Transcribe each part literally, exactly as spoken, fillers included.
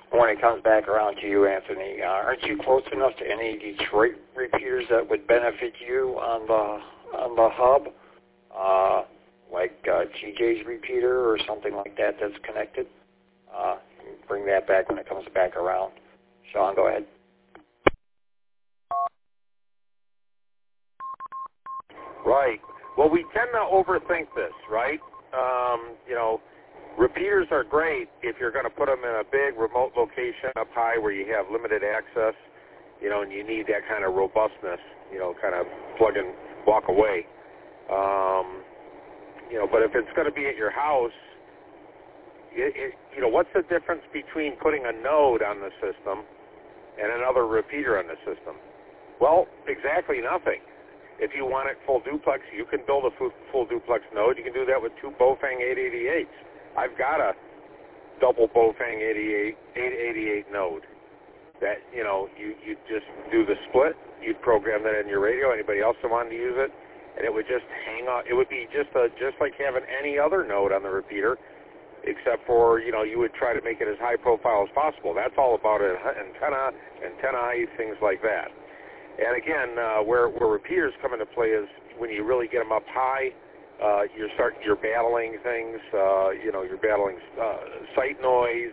when it comes back around to you, Anthony, uh, aren't you close enough to any Detroit repeaters that would benefit you on the on the hub, uh, like uh, G J's repeater or something like that that's connected? Uh, bring that back when it comes back around. Sean, go ahead. Right. Well, we tend to overthink this, right? Um, you know, repeaters are great if you're going to put them in a big remote location up high where you have limited access, you know, and you need that kind of robustness, you know, kind of plug and walk away. Um, you know, but if it's going to be at your house, it, it, you know, what's the difference between putting a node on the system and another repeater on the system? Well, exactly nothing. If you want it full duplex, you can build a full, full duplex node. You can do that with two Bofang eight eighty-eights. I've got a double Bofang eight eighty-eight node that, you know, you, you just do the split. You'd program that in your radio. Anybody else that wanted to use it, and it would just hang on. It would be just a, just like having any other node on the repeater, except for, you know, you would try to make it as high profile as possible. That's all about it, antenna, antenna height, things like that. And again, uh, where, where repeaters come into play is when you really get them up high, uh, you're starting, you're battling things, uh, you know, you're battling uh, site noise,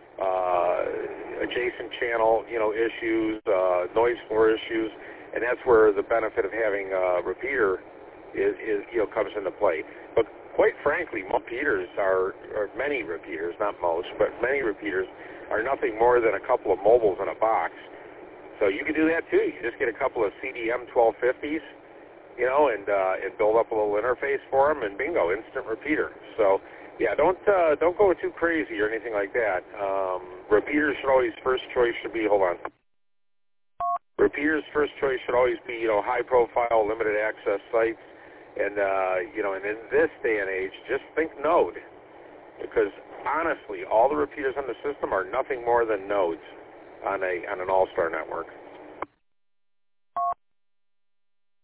uh, adjacent channel, you know, issues, uh, noise floor issues, and that's where the benefit of having a repeater is, is, you know, comes into play. But quite frankly, repeaters are, or many repeaters, not most, but many repeaters are nothing more than a couple of mobiles in a box. So you can do that too. You just get a couple of C D M twelve fifties, you know, and uh, and build up a little interface for them, and bingo, instant repeater. So yeah, don't uh, don't go too crazy or anything like that. Um, repeaters should always first choice should be hold on. Repeaters first choice should always be, you know, high profile, limited access sites, and uh, you know, and in this day and age, just think node, because honestly, all the repeaters on the system are nothing more than nodes on a on an all-star network.